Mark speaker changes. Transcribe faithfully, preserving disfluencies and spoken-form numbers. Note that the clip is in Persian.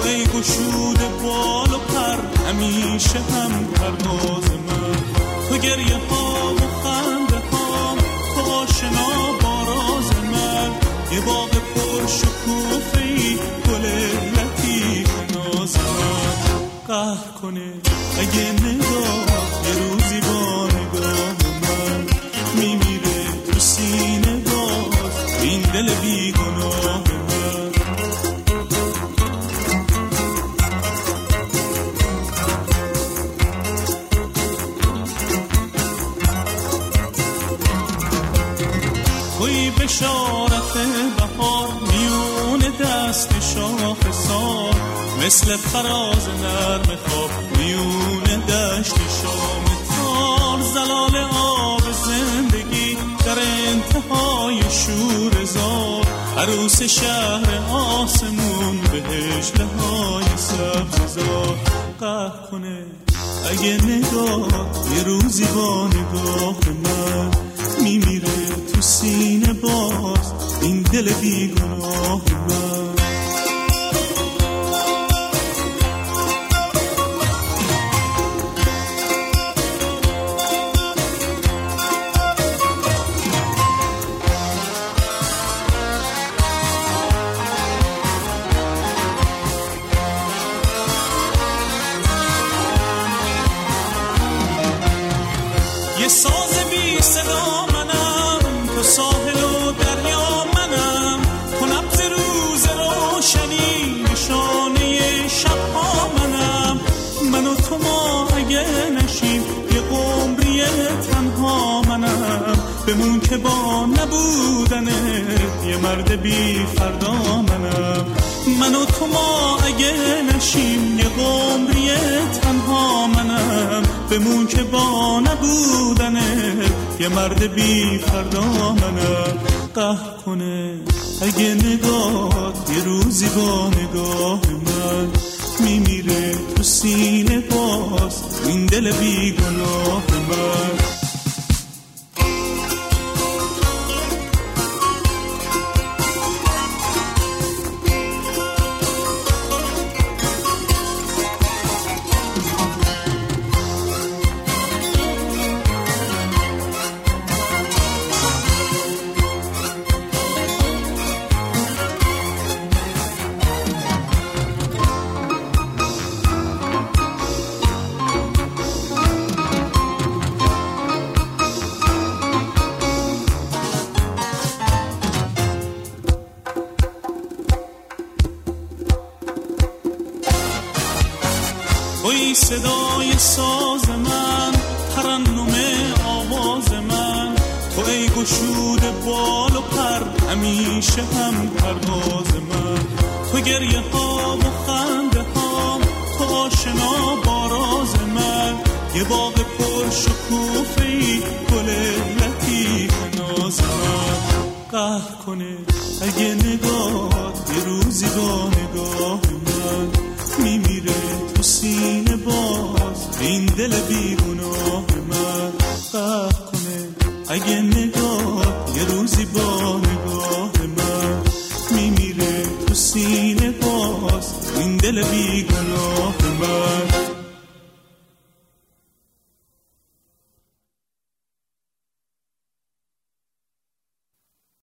Speaker 1: ای گشوده بال و پر همیشه هم پرواز من، تو گریه ها و خنده ها، تو آشنا با راز من، یه باغ پر شکوفه‌ای گل لطیف ناز من. قهر کنه اگه نگاه یه روزی با نگاه من میمیره تو سینه باز این دل بیگناه من. توی بشارت بهار میون دست شاخسار، مثل فراز نرم خواب میون دشت شام تار، زلال آب زندگی در انتهای شور زار، عروس شهر آسمون بهشت های سبززار. قهر کنه اگه نگاه یه روزی با نگاه من میمیره تو سینه باز این دل بیگناه من. یه ساز بی صدا منم، تو ساحل و دریا منم، تو نبض روز روشنی نشانه شبها منم. من و تو ما اگه نشیم یه عمری تنها منم، بمون که با نبودنه یه مرد بی فردا منم. من و تو ما اگه نشیم یه عمری تنها منم، بمون که با نبودنه یه مرد بی فردا منم. قهر کنه اگه نگاه یه روزی با نگاه من میمیره تو سینه باز این دل بیگناه من. توی صدای ساز من، ترنم آواز من، تو ای گشوده بال و پر همیشه هم پرواز من، تو گریه ها و خنده ها، تو آشنا با راز من، یه باغ پر شکوفه‌ای گل لطیف ناز من. قهر کنه اگه نگاه یه روزی با نگاه من میمیره تو سینه باز این دل بیگناه من. قهر کنه اگه نگاه یه روزی با نگاه من میمیره تو سینه باز این دل بیگناه